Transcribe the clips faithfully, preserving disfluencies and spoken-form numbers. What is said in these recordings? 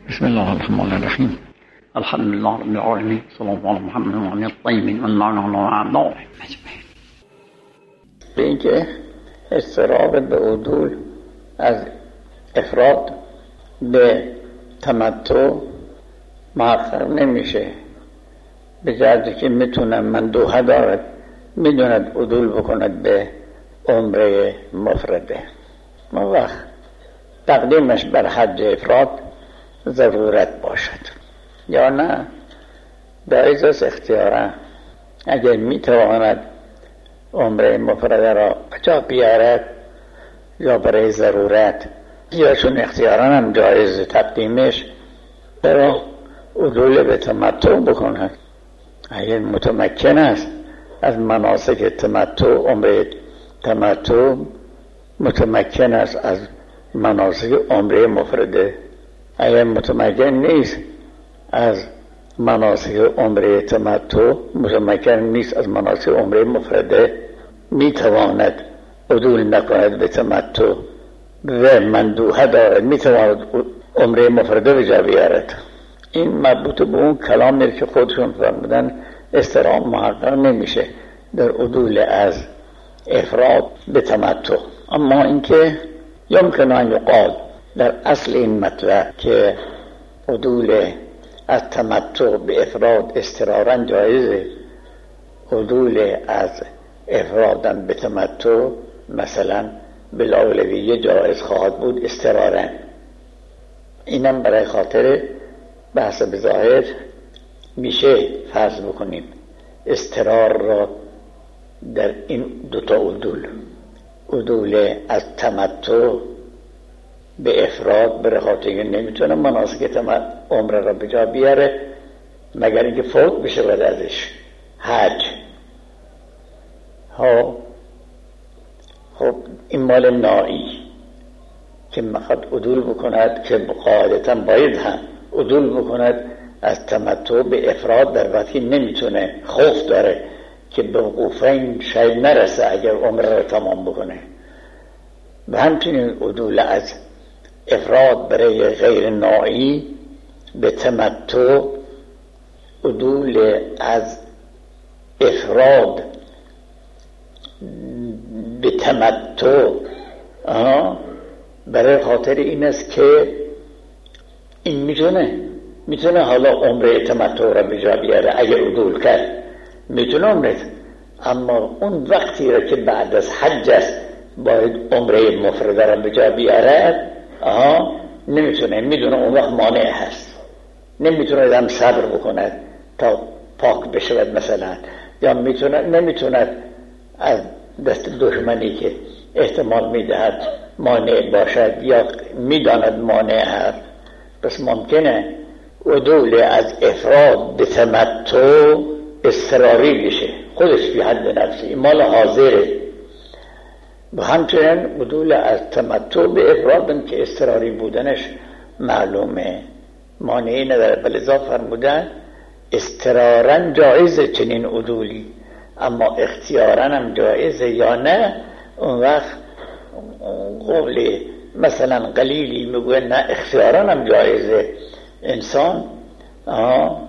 بسم الله الرحمن الرحیم. الحمد لله رب العالمین، صلی الله علی محمد و علی الطیبین و المعنى اعضاء. به اینکه اضطراب به عدول از افراد به تمتع محقق نمیشه، به جهتی که میتونم مندوحه دارد میدوند عدول بکند به عمره مفرده. ما وقت تقدیمش بر حج افراد ضرورت باشد یا نه جایز است اختیارا، اگر میتواند عمره مفرده را بجا بیارد یا برای ضرورت یا چون اختیارا هم جایز تقدیمش برای عدول به تمتع بکند. اگر متمکن است از مناسک تمتع، عمره تمتع متمکن است از مناسک عمره مفرده. اگر متمکن نیست از مناسک عمره تمتع، متمکن نیست از مناسک عمره مفرده، میتواند عدول نکند به تمتع و مندوحه دارد، میتواند عمره مفرده به جا بیارد. این مربوط به اون کلامی که خودشون فرمودن اضطراب محقق نمیشه در عدول از افراد به تمتع. اما اینکه یمکن ان یقال در اصل این مطلب که عدول از تمتع به افراد اضطرارا جایزه، عدول از افرادم به تمتع مثلا بالاولویه جایز خواهد بود اضطرارا. اینم برای خاطر بحث بظاهر میشه فرض بکنیم اضطرار را در این دوتا عدول، عدول از تمتع به افراد برای خاطر که نمیتونه مناسک عمره را به جا بیاره مگر اینکه فوت بشه بعد ازش حج. ها خب این مال نائی که میخواد عدول بکند که قاعدتا باید هم عدول بکند از تمتع به افراد در وقتی نمیتونه، خوف داره که به وقوفین شاید نرسه اگر عمره را تمام بکنه. و همچنین عدول از افراد برای غیر نائی به تمتع، عدول از افراد به تمتع برای خاطر این است که این میتونه میتونه حالا عمره تمتع را به جا بیاره اگر عدول کرد میتونه عمره، اما اون وقتی را که بعد از حج است باید عمره مفرده را به جا بیاره آها نمیتونه، میدونه اون وقت مانع هست، نمیتونه هم صبر بکند تا پاک بشود مثلا، یا میتونه نمیتونه از دست دشمنی که احتمال میدهد مانع باشد یا میداند مانع هست، بس ممکنه عدول از افراد به تمتع اضطراری بشه، خودش فی حد نفسی مال حاضره. و همچنین عدول از تمتع به افراد که اضطراری بودنش معلومه، مانعی نداره، بلذا فرمودن اضطرارا جایزه چنین عدولی، اما اختیارا هم جایزه یا نه. اون وقت قولی مثلا قلیلی میگوه نه اختیارا هم جایزه، انسان آه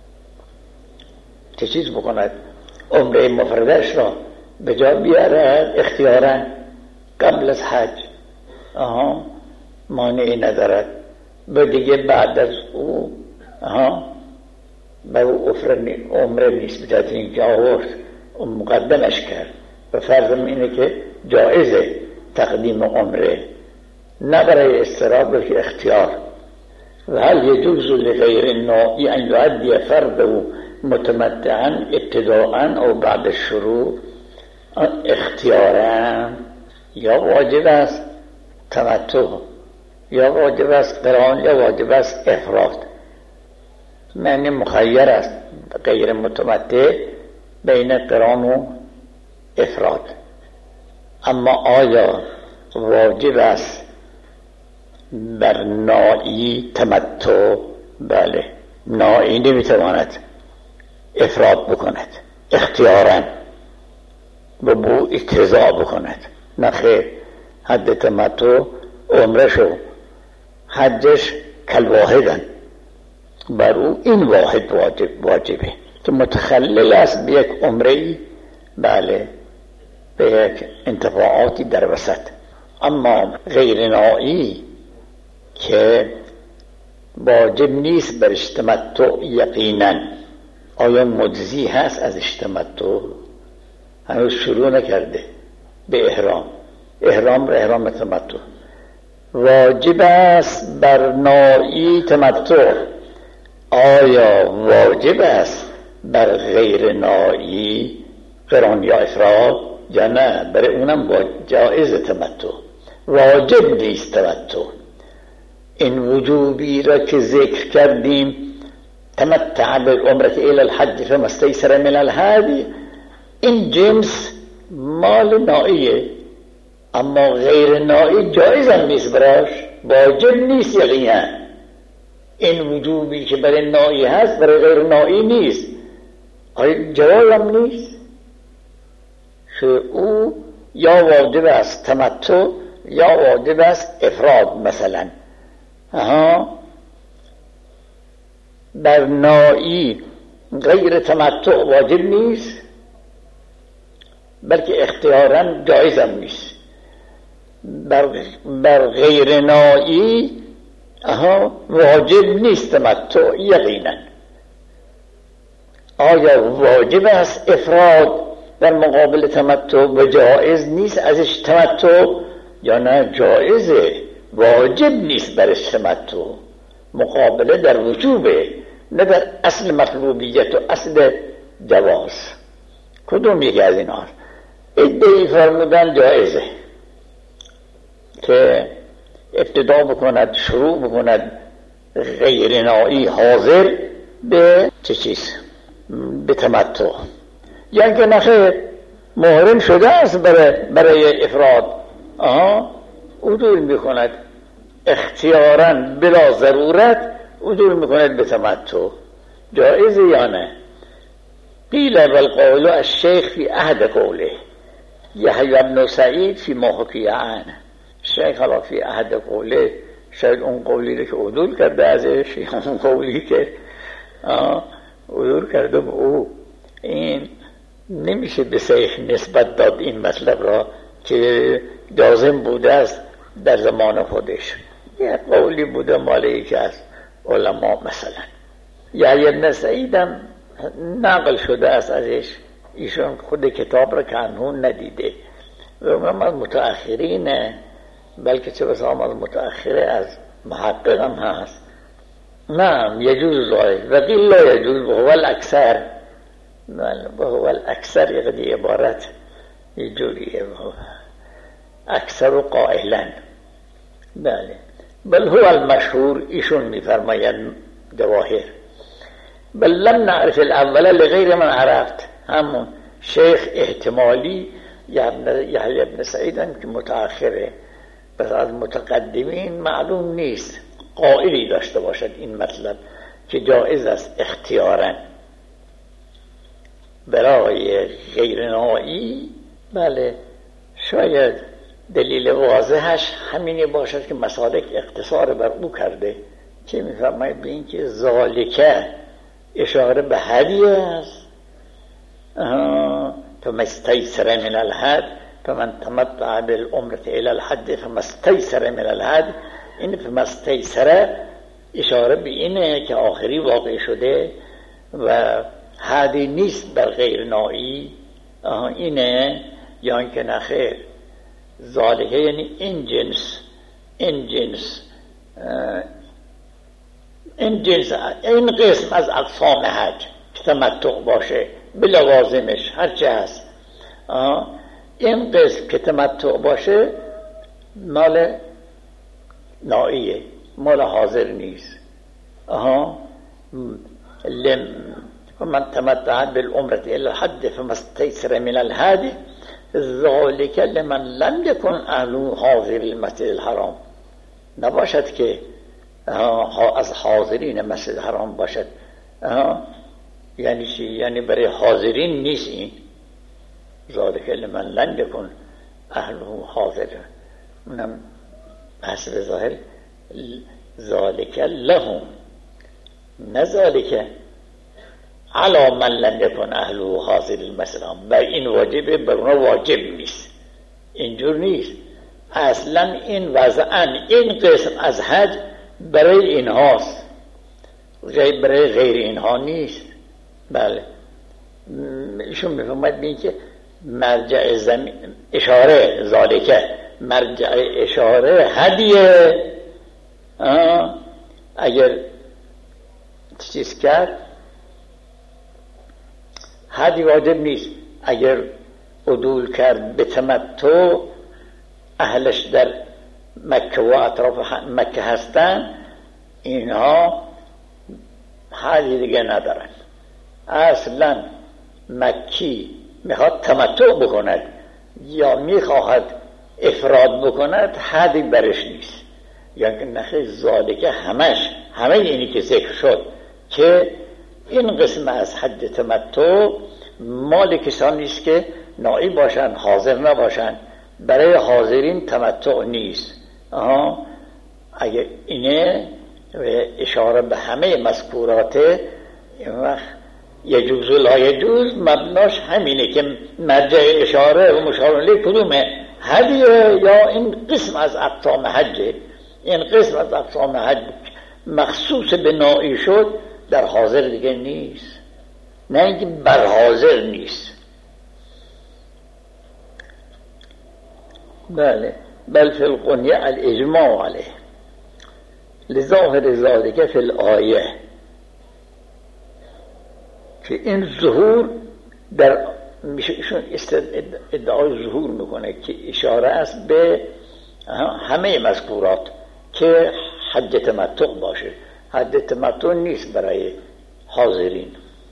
چه چیز بکند عمره مفردش را به جا بیاره اختیارا قبل از حج، آها مانعی ندارد. به دیگه بعد از او آها به او عمره نیست، به جهت اینکه آورد مقدمش کرد. و فرضم اینه که جایزه تقدیم عمره، نه برای اضطراب بلکه اختیار. و هل یجوز لغیر نائی ان یعدی فرده متمتعا ابتداءا او بعد الشروع؟ اختیارا یا واجب است تمتع، یا واجب است قران، یا واجب است افراد. معنی مخیر است غیر متمتع بین قران و افراد. اما آیا واجب است بر نائی تمتع؟ بله، نائی نمیتواند افراد بکند اختیارا و بو اقتضا بکند، نه خیر، حد تمتع عمره شو حجش کالواحدن، بر او این واحد واجب واجبه که متخلل است به یک عمره، بله، به یک انتفاعاتی در وسط. اما غیر نائی که واجب نیست بر تمتع یقینا، آیا مجزی هست از تمتع؟ هنوز شروع نکرده به احرام، احرام را احرام تمتع. واجب است بر نائی تمتع، آیا واجب است بر غیر نائی قران یا افراد یا نه؟ برای اونم جایز تمتع، واجب نیست تمتع. این وجوبی را که ذکر کردیم، تمتع بالعمره الی الحج فما استیسر من الهدی، این جنس مال نائیه، اما غیر نائی جایز هم نیست براش، واجب نیست یقینا. این وجوبی که برای نائی هست برای غیر نائی نیست، آیا جواز هم نیست که او یا واجب است تمتع یا واجب است افراد مثلا. آها، بر نائی غیر تمتع واجب نیست، بلکه اختیاراً جایز هم نیست. بر, بر غیر نائی آها واجب نیست تمتع یقینا. آیا واجب است افراد در مقابل تمتع و جایز نیست ازش تمتع یا نه؟ جایزه، واجب نیست برش تمتع، مقابله در وجوبه، نه در اصل مطلوبیت و اصل جواز. کدوم یکی از این هاست؟ ادعی فرمودن جایزه که ابتدا بکند، شروع بکند غیر نائی حاضر به چه چیز؟ به تمتع، یا که نخیر محرم شده است برای, برای افراد، آها عدول میکند اختیاراً بلا ضرورت، عدول میکند به تمتع، جایزه یا نه؟ قیل والقول الشیخ فی عهد قوله، یحیی بن سعید فی ما حکی عنه. شیخ حالا فی عهد قوله، شاید اون قولی که عدول کرده ازش، اون قولی که عدول کرده به او، این نمیشه به شیخ نسبت داد این مطلب را که لازم بوده است در زمان خودش. یک قولی بوده مال یکی از علما مثلا. یحیی بن سعید هم نقل شده است ازش، ایشون خود کتاب را کانون ندیده و هم از متأخرینه، بلکه چه بسا هم از متأخره از محقق هم هست. نعم یجوز ذلك و قیل لا یجوز و هو الاکثر، و هو الاکثر یعنی عبارت یه جوریه، اکثر و قائلن، بله، بل هو المشهور، ایشون میفرماید جواهر، بل لم نعرف الاول لغیر من عرفت. همون شیخ احتمالی یحیی بن سعید هم که متأخره، بس از متقدمین معلوم نیست قائلی داشته باشد این مطلب که جایز است اختیاراً برای غیر نائی. بله، شاید دلیل واضحش همینی باشد که مسالک اقتصار بر او کرده، که میفرماید به این که ذالکه اشاره به هدیه است، فما استیسر من الهد فمن تمتع بالعمره الى الحج فما استیسر من الهد. این فما استیسر اشاره به اینه که آخری واقع شده و هدی نیست بر غیر نائی، اینه یا اینکه نخیر ذالکه یعنی این جنس، این جنس این جنس این قسم از اقسام حج که تمتع باشه بلوازمش هرچه هست، این قسم که تمتع باشه مال نائیه، مال حاضر نیست. آها لم ومن تمتع بالعمره الى الحج فما استيسر من الهدي ذلك لمن لم يكن اهل حاضر المسجد الحرام. نباشد که از حاضرین مسجد حرام باشد، یعنی چی؟ یعنی برای حاضرین نیست این ذلك لمن لم يكن اهل حاضر. منم حسب ظاهر ذالک لهم، نه ذالک علی من لم یکن اهله حاضر المسجد. بر این واجبه، بر اونها واجب نیست. اینجور نیست اصلا. این وضعا این قسم از حج برای اینهاست، جای برای غیر اینها نیست. بله ایشون میفهمد بین که مرجع زمین اشاره ذالکه، مرجع اشاره هدیه. اگر چیز کرد هدی واجب نیست. اگر عدول کرد به تمتع، اهلش در مکه و اطراف مکه هستن، اینها حالی دیگه ندارن. اصلا مکی میخواد تمتع بکند یا میخواهد افراد بکند، حدی برش نیست. یعنی نخی ذالکه همش همه اینی که ذکر شد که این قسم از حج تمتع مال کسانی است که نائی باشن، حاضر نباشن. برای حاضرین تمتع نیست. آها اگه اینه اشاره به همه مذکورات این وقت یجوز و لا یجوز مبناش همینه که مرجع اشاره و مشار الیه کدومه؟ هدیه یا این قسم از اقسام حجه. این قسم از اقسام حج مخصوص به نائی شد، در حاضر دیگه نیست، نه اینکه بر حاضر نیست. بله بل فی القنیه الاجماع علیه لظاهر ذالک فی الآیه، که این ظهور در ایشون ادعای ظهور میکنه که اشاره است به همه مذکورات که حج تمتع باشه. حج تمتع نیست برای حاضرین.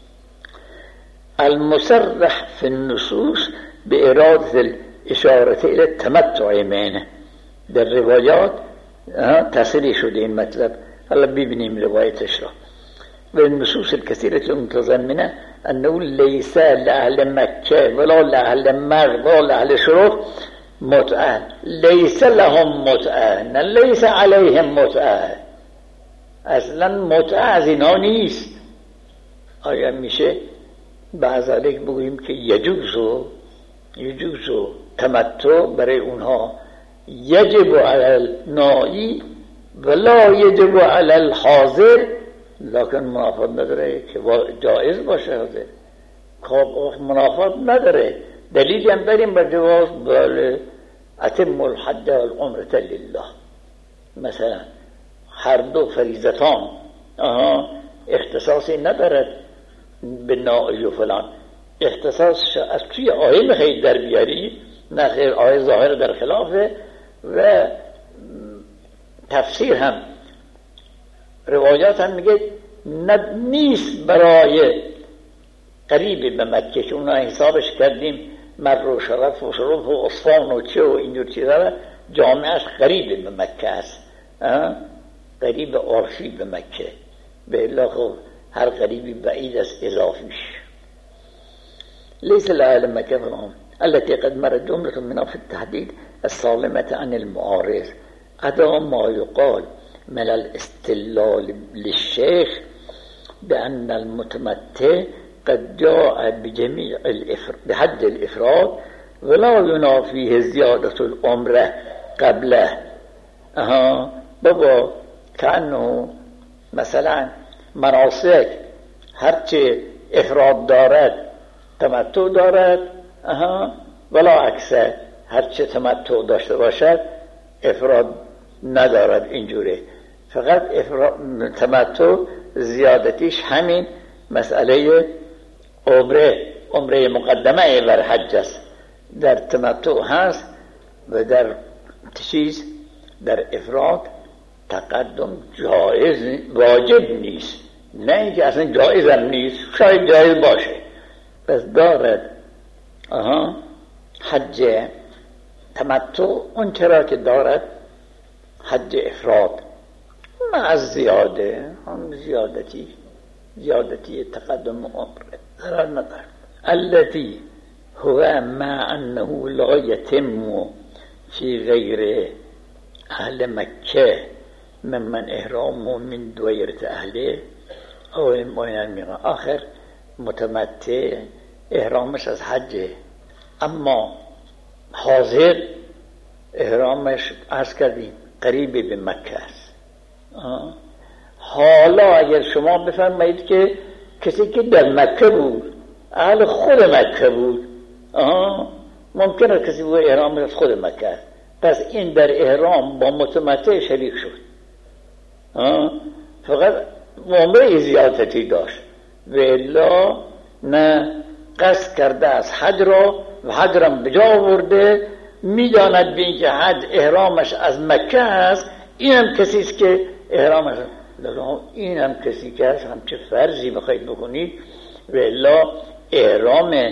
المصرح فی النصوص به اراده الاشاره الى التمتع منه، در روایات تصریح شده این مطلب. حالا ببینیم روایتش را. و النصوص الكثيرة المتضمنة أنه ليس لأهل مكة ولا لأهل مرض ولا لأهل شروط متعة، ليس لهم متعة، نه ليس عليهم متعة. اصلا متعة از اینا نیست. آیا میشه بعض علیک بگوییم که یجوزو یجوزو تمتع برای اونها، یجب علی النائی ولا یجب علی الحاضر، لکن منافات نداره که جایز باشه. حاضر که منافات نداره. دلیلی هم داریم بر جواز. بله اتم الحج والعمرة لله، مثلا هر دو فریضتان آها اختصاصی ندارد به نائی و فلان. اختصاص از توی آیه میخواهید در بیاری، نه خیر، آیه ظاهر در خلافه. و تفسیر هم روایات هم میگه نیست برای قریب به مکه که اونا حسابش کردیم مر و شرف و شرف و اصفان و چه و اینجور چیزا، جامعهش قریب به مکه است، قریب عرفی به مکه. به الله خب هر قریبی بعید است اضافیش. ليس لأهل مكة فهم التي قد مرت جملة منها في التحديد السالمة عن المعارض أدى ما يقال من الاستدلال للشيخ بأن المتمتع قد جاء بجميع الإفر... بحج الإفراد ولا ينافيه زيادة العمرة قبله. أها بابا كأنه مثلا مناسك هرچه افراد دارد تمتع دارد، اها ولا عکسه، هرچه تمتع داشته باشد افراد ندارد. اینجوره فقط افراد تمتع زیادتیش همین مسئله عمره عمره مقدمه بر حج است. در تمتع هست و در چیز در افراد تقدم جایز واجب نیست، نه اینکه اصلا جایز هم نیست، شاید جایز باشه. پس دارد آها حج تمتع اون چرا که دارد حج افراد مع زیاده هم زیادتی زیادتی تقدم عمره ضرر ندارد. التي هو مع انه لا يتم في غير اهل مکه من احرام و من دویرت اهله او من المیقات. آخر متمتع احرامش از حجه، اما حاضر احرامش عرض کردیم قریب به مکه است. حالا اگر شما بفرمایید که کسی که در مکه بود، اهل خود مکه بود، ممکنه کسی بود احرامش از خود مکه است، پس این در احرام با متمتع شریک شد، فقط عمره زیادتی داشت و الا نه قصد کرده از حج را و حج را به جا آورده، میداند به اینکه حج احرامش از مکه است. اینم کسی است که احرامش اینم کسی که هست همچه فرضی بخواید بکنید و الا احرام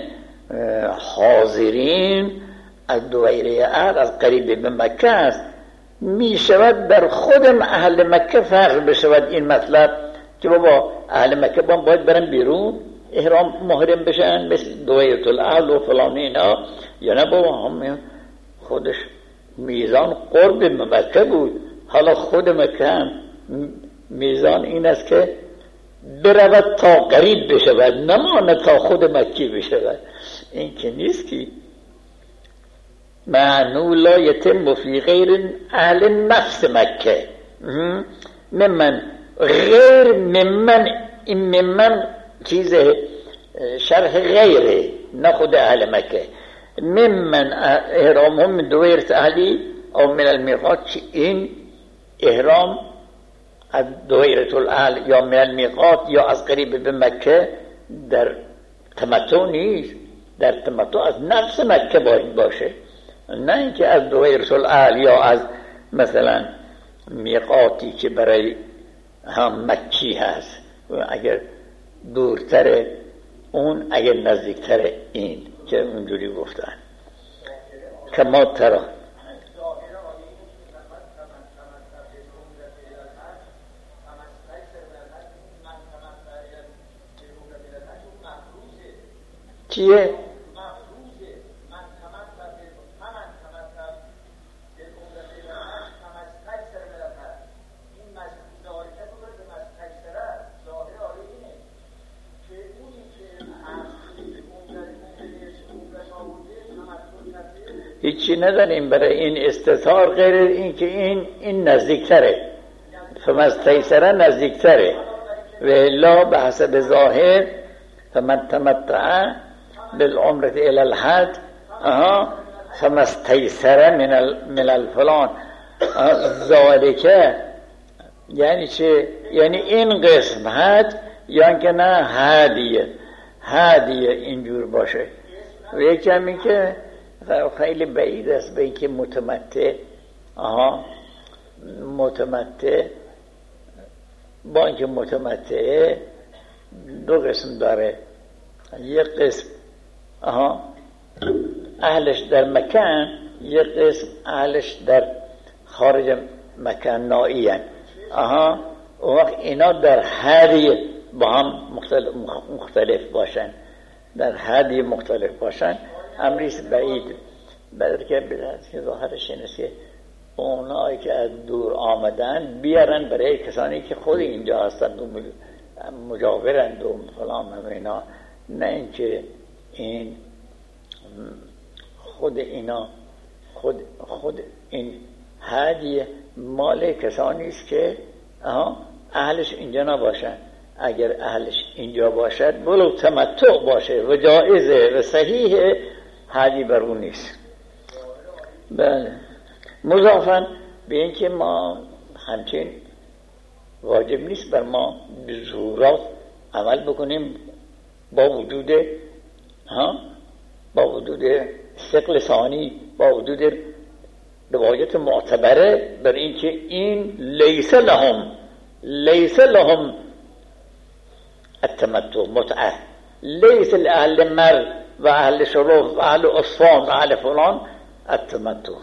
حاضرین از دویره عهد از قریب به مکه است. می شود در خودم اهل مکه فرق بشود این مطلب که بابا اهل مکه باید برن بیرون احرام محرم بشن مثل دویرت الاهل و فلان اینا، یا نه بابا هم خودش میزان قرب مکه بود. حالا خود مکه هم میزان این است که برود تا قریب بشود، نماند تا خود مکی بشود. این که نیست که معنو لا یتم فی غیر اهل نفس مکه. ممن غیر ممن، این ممن چیز شرح غیره نه خود اهل مکه. ممن احرامهم من دویرت اهلی او من المیقات، این احرام از دویرت الاهل یا من المیقات یا از قریب به مکه در تمتع نیست، در تمتع از نفس مکه باید باشه، نه اینکه از دویرت الاهل یا از مثلا میقاتی که برای هم مکی هست، اگر دورتره اون، اگر نزدیکتره این که اونجوری گفتن. کما ترا چیه؟ هیچی نداریم برای این استثار غیر این که این این نزدیکتره، فمستیسره نزدیکتره و الا به حسب ظاهر فمن تمتع بالعمرة الى الحج اها فمستیسره من من الفلان ذالکه. یعنی چه؟ یعنی این قسم حج یا که نه هدیه، هدیه اینجور باشه. و یکی همین که خیلی بعید است به اینکه متمتع آها متمتع با اینکه متمتع دو قسم داره، یک قسم آها اهلش در مکان، یک قسم اهلش در خارج مکان نائیان. آها وقت اینا در هدی با هم مختلف, مختلف باشن، در هدی مختلف باشن امریس بعید. بلکه که ظاهرش این است که اونایی که از دور آمدن بیارن برای کسانی که خود اینجا هستند و مجاورند و فلان و اینا، نه اینکه این خود اینا خود خود این هدیه مال کسانی است که اهلش اینجا نباشن. اگر اهلش اینجا باشد ولو تمتع باشه و جائزه و صحیحه، هدی بر اون نیست. بله مضافاً به اینکه ما همچین واجب نیست بر ما به ظهورات عمل بکنیم با وجود ها با وجود ثقل ثانی، با وجود روایت معتبره بر اینکه این لیس لهم لیس لهم التمتع متعه، لیس لأهل مر و اهل شروف و اهل اصفان و اهل فلان التمتع.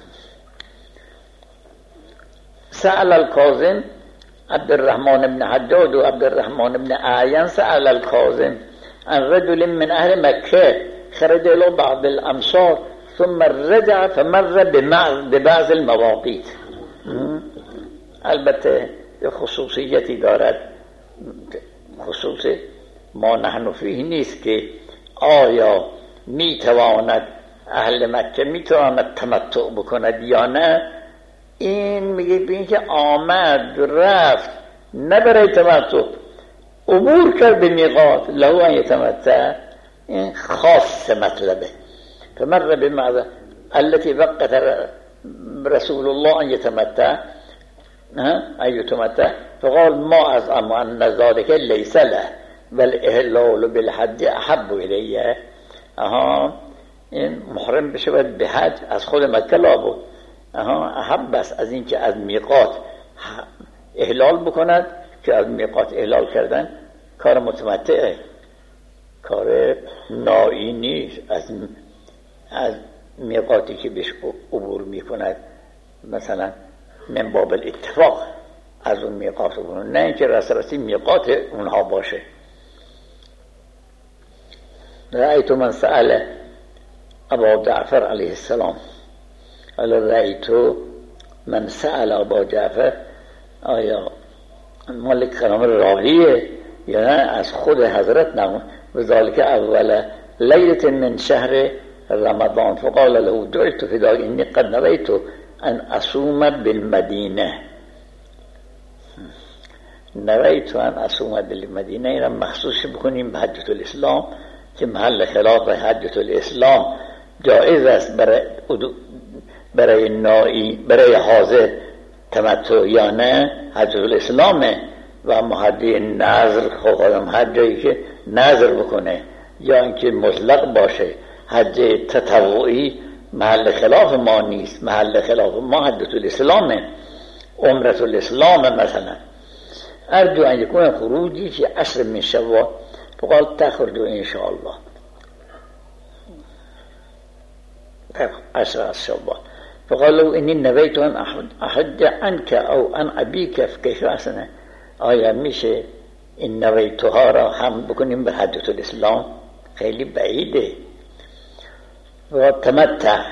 سأل الكاظم عبد الرحمن بن حجاج و عبد الرحمن بن اعین سأل الكاظم عن رجل من اهل مكة خرج الى بعض الامصار ثم رجع فمر ببعض المواقيت. البته خصوصیتی دارد، خصوص ما نحن فیه نیست که آیا میتواند اهل مکه میتواند تمتع بکند یا نه. این میگه به این که آمد رفت نه برای تمتع، عبور کرد به میقات، له ان یتمتع، این خاص مطلبه. فمر بماذا التي وقت رسول الله ان يتمتع ان يتمتع فقال ما أزعم أن ذلك ليس له والإهلال بالحج أحب إليه. اها این محرم بشود به حج از خود مکه لابد، اها احب است از این که از میقات احلال بکند، که از میقات احلال کردن کار متمتعه، کار نایی نیست. از از میقاتی که بهش عبور میکند مثلا من باب الاتفاق از اون میقات عبور، نه اینکه رسرسی میقات اونها باشه. رأیت من سأل ابا جعفر علیه السلام، حالا رأیت من سأل ابا جعفر، آیا مالک کلام راویه یا نه از خود حضرت نمون. و ذالک اول لیلت من شهر رمضان فقال له جئت فداک انی قد نویت ان اصوم بالمدینه. نویت ان اصوم بالمدینه، این هم مخصوص بکنیم به حجة الاسلام که محل خلاف حجة الاسلام جائز است برای برای نائی برای حاضر تمتع یا نه. حجة الاسلامه و محدی نظر خواهدم هر جایی که نظر بکنه یا اینکه مطلق باشه. حج تطوعی محل خلاف ما نیست، محل خلاف ما حجة الاسلامه، عمرة الاسلام مثلا. ارجو ان یکون خروجی فی عشر من شوال فقال تخرجوا ان شاء الله عشر از شوال فقال له اینی نویت ان احج عنک او ان ابیک کیف حسنه. آیا میشه این نویتها را هم بکنیم به حجة الاسلام؟ خیلی بعیده. و تمتع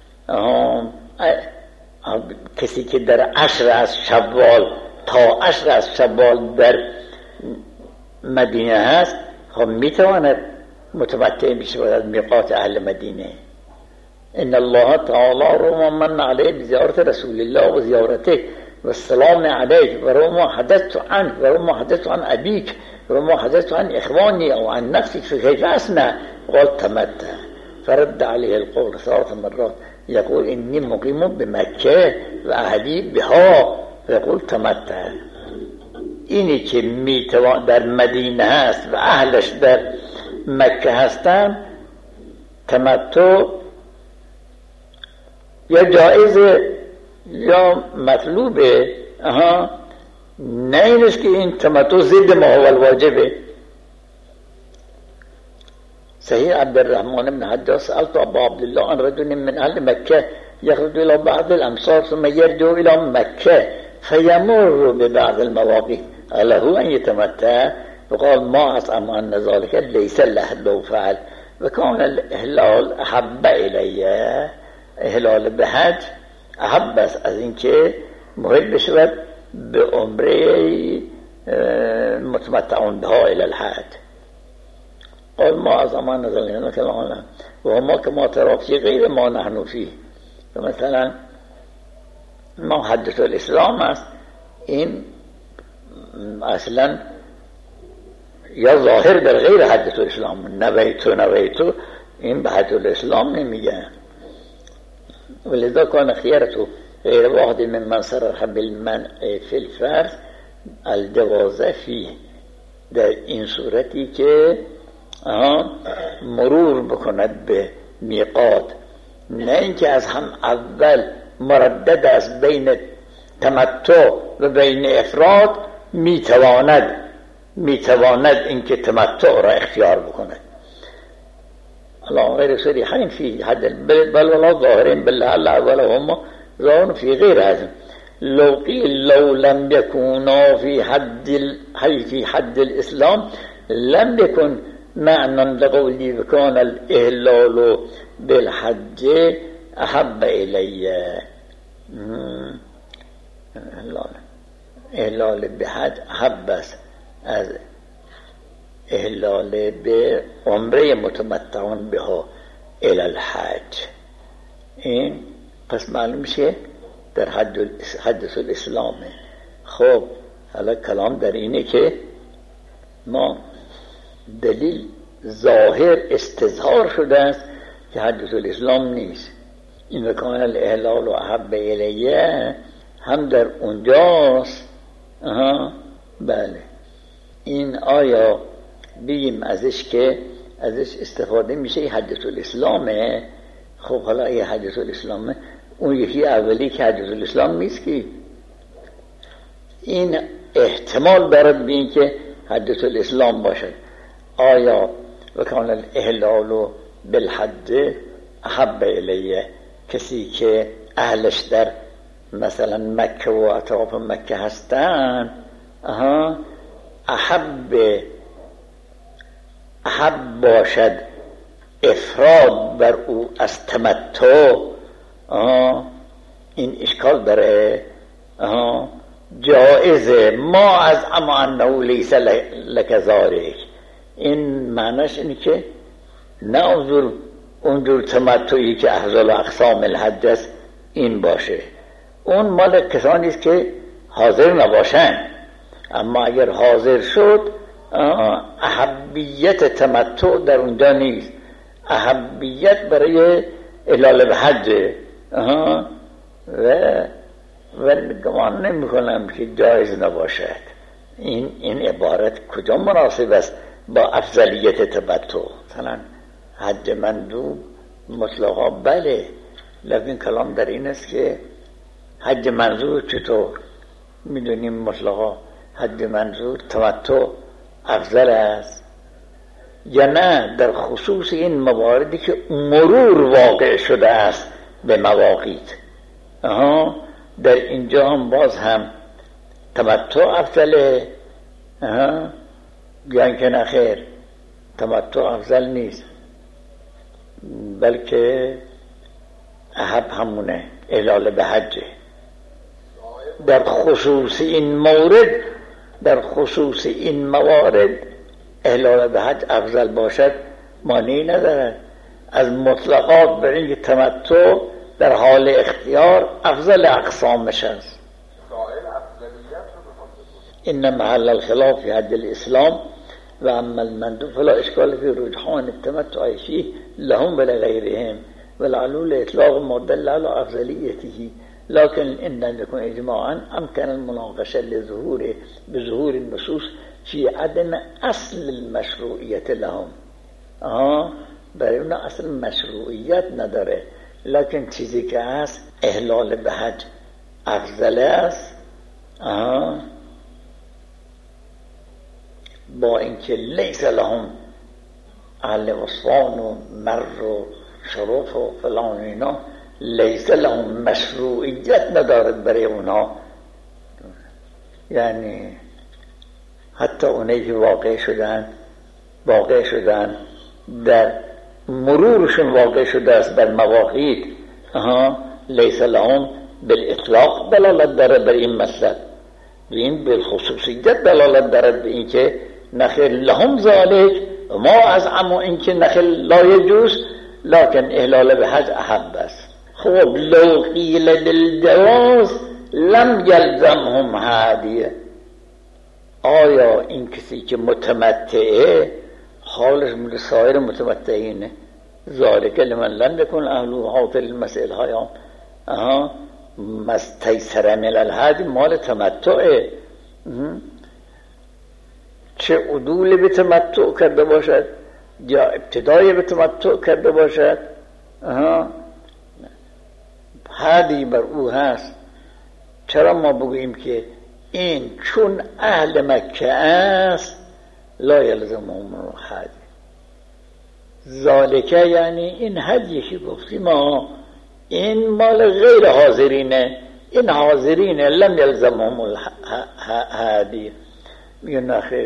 کسی که در عشر از شوال تا عشر از شوال در مدینه هست خب میتواند متمتع بشه از میقات اهل مدینه. ان الله تعالی رو من علیه بزیارت رسول الله و زیارته و السلام علیک و رو ما حدثت عنك و رو ما حدثت عن ابیک و رو ما حدثت عن اخوانی او عن نفسك فكيف اصنع؟ قال تمتع. فرد عليه القول ثلاث مرات يقول إني مقيم بمكة وأهلي بها فيقول تمتع. اینی که میتوان در مدینه هست و اهلش در مکه هستن تمتع یا جایزه یا مطلوبه. اها نه اینست که این تمتع ضد ما هو الواجبه. صحيح عبد الرحمن بن حجاج سألت أبا عبد الله عن رجل من أهل مكة يخرج إلى بعض الأمصار ثم يرجع إلى مكة فيمر ببعض المواقف له أن يتمتع؟ فقال ما أزعم أن ذلك ليس له لو فعل. وكان الإهلال أحب إلي، إهلال بحج أحب از اینکه محب بشود به عمره متمتعون بها إلى الحج. قال ما از امان نزلنا كلامنا وما كما ترى في غير ما نحن فيه. مثلا ما حجة الاسلام است، این اصلا یا ظاهر در غیر حجة الاسلام، نویتو نویتو این به حجة الاسلام نمیگه. ولذا كان خيارته غير واحد من من صرح بالمنع في الفرض الجواز فيه. در این صورتی که مرور بکند به میقات، نه اینکه از هم اول مردد است بین تمتع و بین افراد، میتواند میتواند اینکه تمتع را اختیار بکند. الله غیر صریحین فی حد بل ولا ظاهرین بالله ولهم ظاهر فی غیر هذا. لو قیل لو لم يكونا في حد في حد الاسلام لم يكن معنى لقولی بکان الاهلال بالحج احب الی. اهلال به حج احب است از اهلال به عمره متمتعون بها الی الحج. این پس معلوم میشه در حدث الاسلامه. خب حالا کلام در اینه که ما دلیل ظاهر استظهار شده است که حدث الاسلام نیست. این وکان الاحلال و احب الیه هم در اونجاست. آها بله، این آیا بگیم ازش که ازش استفاده میشه حدث الاسلامه؟ خب حالا این حدث الاسلامه، اون یکی اولی که حدث الاسلام نیست که این احتمال دارد به این که حدث الاسلام باشد. آیا وکان الاحلال بالحج احب الیه، کسی که اهلش در مثلا مکه و اطراف مکه هستن اها احب احب باشد افراد بر او از تمتع، آها این اشکال داره. آها جائزه ما از اما انه لیس لک ذالک، این معنیش اینه که نه اونجور اونجور تمتعی که افضل اقسام الحج است این باشه، اون مال کسانی است که حاضر نباشن. اما اگر حاضر شد احبیت تمتع در اونجا نیست، احبیت برای اهلال به حج. و و گمان نمی کنم که جایز نباشد. این این عبارت کجا مناسب است با افضلیت تمتع؟ مثلا حج مندوب مطلقا بله، لیکن کلام در این است که حج منظور چطور میدونیم؟ مطلقا حج منظور تمتع افضل است یا نه در خصوص این مواردی که مرور واقع شده است به مواقیت. آها در اینجا هم باز هم تمتع افضله آها یا که نخیر تمتع افضل نیست، بلکه احب همونه اهلال به حجه. در خصوص این مورد در خصوص این موارد اهلال به حج افضل باشد مانعی ندارد از مطلقات بر اینکه تمتع در حال اختیار افضل اقسامش است. این محل الخلاف فی حد الاسلام و اما المندوب فلا اشکال فی رجحان التمتع فيه لهم ولغیرهم والعلول اطلاق ما دل على افضلیته، لكن ان لم يكن اجماعا امكن المناقشه لظهور بظهور النصوص في عدم اصل المشروعیت لهم. آها برای اون اصل مشروعیت نداره، لکن چیزی که هست اهلال به حج افضل است. آها با اینکه لیس لهم اهل وصفان و مر و شرف و فلان اینا لیس لهم مشروعیت ندارد برای اونا، یعنی حتی اونایی که واقع شدن واقع شدن در مرورشون واقع شده است در مواقیت، آها لیس لهم بالاطلاق دلالت دارد بر این مطلب، این بالخصوصیت دلالت دارد به این که نخیر لهم ذالک ما از اما این که نخیر لا یجوز لکن اهلال به حج احب است. خب لو قیل بالجواز لم یلزمهم هدیه، آیا این کسی که متمتعه حالش مثل سایر متمتعینه؟ ذالک لمن لم یکن اهل حاضر المسائل هایام اها مستیسر من الهدی مال تمتعه، چه عدول به تمتع کرده باشد یا ابتدای به تمتع کرده باشد اها هدی بر او هست. چرا ما بگوییم که این چون اهل مکه است لا یلزمهم هدی؟ ذالکه یعنی این هدیه که گفتیم ما این مال غیر حاضرینه، این حاضرینه لم یلزمهم هدی. میگن نخیر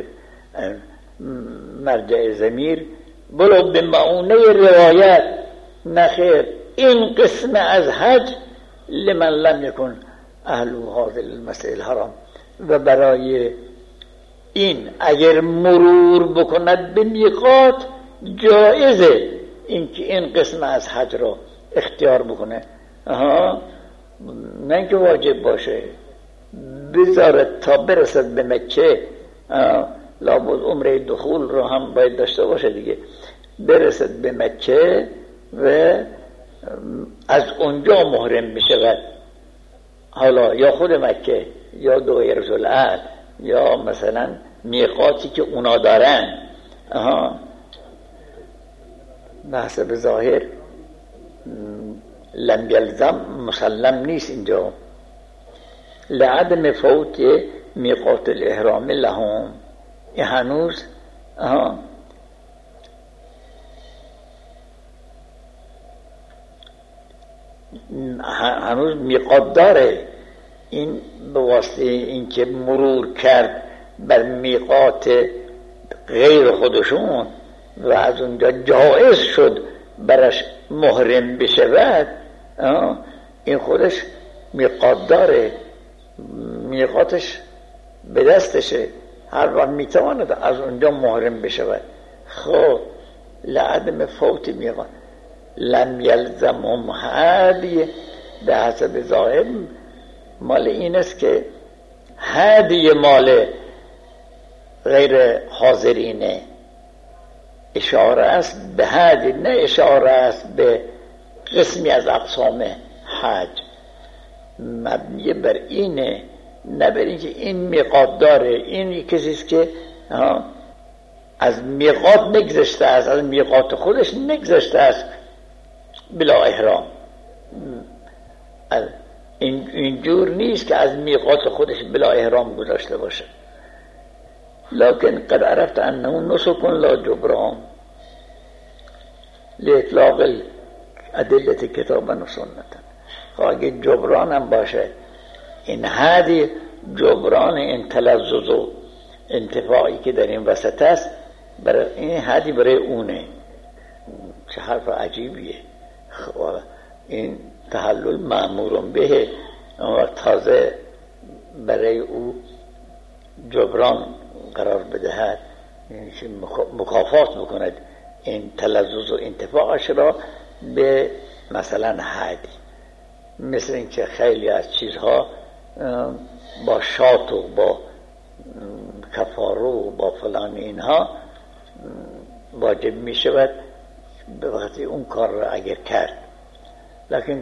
مرجع ضمیر بلو به معونه روایت، نخیر این قسم از حج لمن لم یکن اهل حاضر المسجد الحرام و برای این اگر مرور بکند به میقات جایزه اینکه این قسم از حج را اختیار بکنه. آها، نه اینکه واجب باشه، بذاره تا برسد به مکه. لابد عمره دخول رو هم باید داشته باشه دیگه. برسد به مکه و از اونجا محرم بشود، حالا یا خود مکه یا دویرة العقل یا مثلا میقاتی که اونا دارن. آها، بحث به ظاهر لم یلزم مسلم نیست اینجا. لعدم فوت میقات الاحرام لهم، این هنوز آها هنوز میقات داره. این به واسطه اینکه مرور کرد بر میقات غیر خودشون و از اونجا جایز شد برش محرم بشود، این خودش میقات داره، میقاتش به دستشه، هر وقت میتواند از اونجا محرم بشود. خب لعدم فوت میقات لم یلزمهم هدی، به حسب ظاهر مال این است که هدی مال غیر حاضرینه، اشاره است به هدی، نه اشاره است به قسمی از اقسام حج. مبنی بر اینه، نه بر اینکه این میقات داره. این کسی است که از میقات نگذشته است، از میقات خودش نگذشته است بلا احرام. این اینجور نیست که از میقات خودش بلا احرام گذاشته باشه. لكن قد عرفت انه نسك لا جبران لاطلاق ادله کتابا و سنتا. اگه جبران هم باشه، این هدی جبران این تلذذ و انتفاعی که در این وسط است، برای این هدی برای اونه. چه حرف عجیبیه. این تحلل مأمور به، اما تازه برای او جبران قرار بدهد، یعنی مکافات بکند این تلذذ و انتفاعش را به مثلا هدی. مثل اینکه خیلی از چیزها با شات و با کفارو و با فلان اینها واجب می شود به وقتی اون کار را اگر کرد، لکن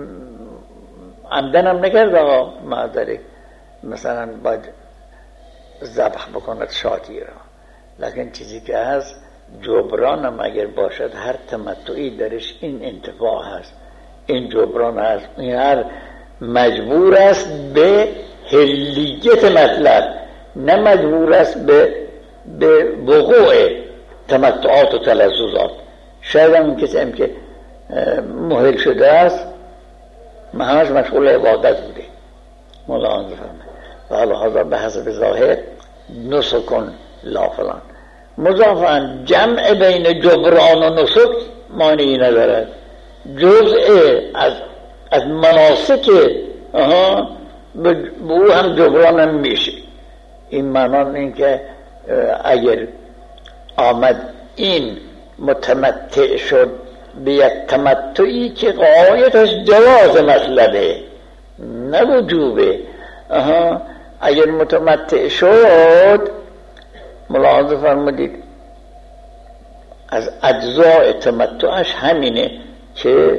عمدن هم نکرد آقا معذره، مثلا باید ذبح بکند شاتی را، لکن چیزی که از جبران هم اگر باشد، هر تمتعی درش این انتفاع هست، این جبران هست. این هر مجبور است به حلیت مطلب، نه مجبور است به به وقوع تمتعات و تلذذات. شاید هم کسی هم که محل شده است همش مشغول عبادت بوده. مولا آن فرمه و حالا حاضر به حسب ظاهر نسکن لا فلان. مضافاً جمع بین جبران و نسک معنی ندارد. جزء از از مناسک آها به او هم جبران هم میشه. این معنا این که اگر آمد این متمتع شد به یک تمتعی که غایتش جواز مطلبه نه وجوبه، آها اگر متمتع شد، ملاحظه فرمودید از اجزاء تمتعش همینه که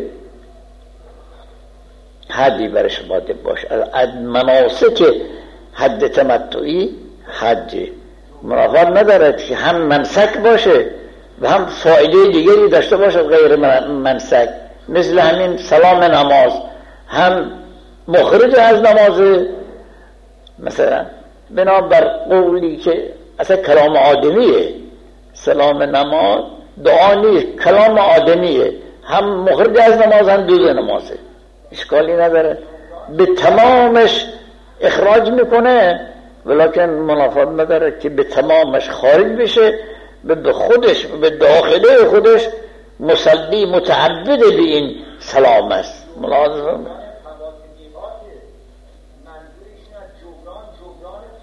حدی برش باید باشه. از مناسک حد تمتعی حج منافات ندارد که هم منسک باشه و هم فایده دیگری داشته باشه غیر منسک، مثل همین سلام نماز هم مخرج از نمازه، مثلا بنابر قولی که اصلا کلام آدمیه، سلام نماز دعا نیست، کلام آدمیه، هم مخرج از نماز هم جزء نمازه، اشکالی نداره، به تمامش اخراج میکنه، ولیکن منافات نداره که به تمامش خارج بشه، به خودش به داخله خودش مصلی متعبد به این سلام است. ملاحظه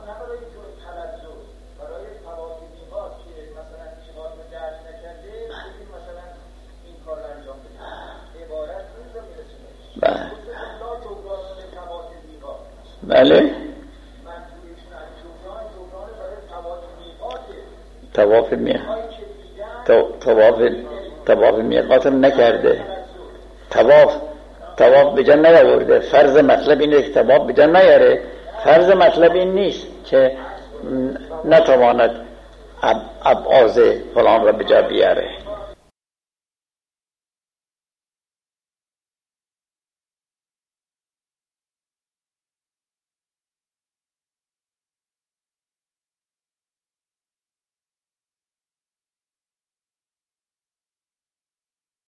نه برای جور تلذذ، برای طواف میقات که مثلا میقات رو درک نکرده بگیم مثلا این کار رو انجام بده. عبارت این رو میرسونه. بله. لا جبران طواف میقات. بله. منظورشون از جبران جبران برای طواف میقاته. طواف میقات. طواف طواف میقات هم نکرده. طواف طواف به جا نیاورده. فرض مطلب اینه که طواف به جا نیاره. فرض مطلب این نیست که نتواند ابعاض فلان را به جا بیاره.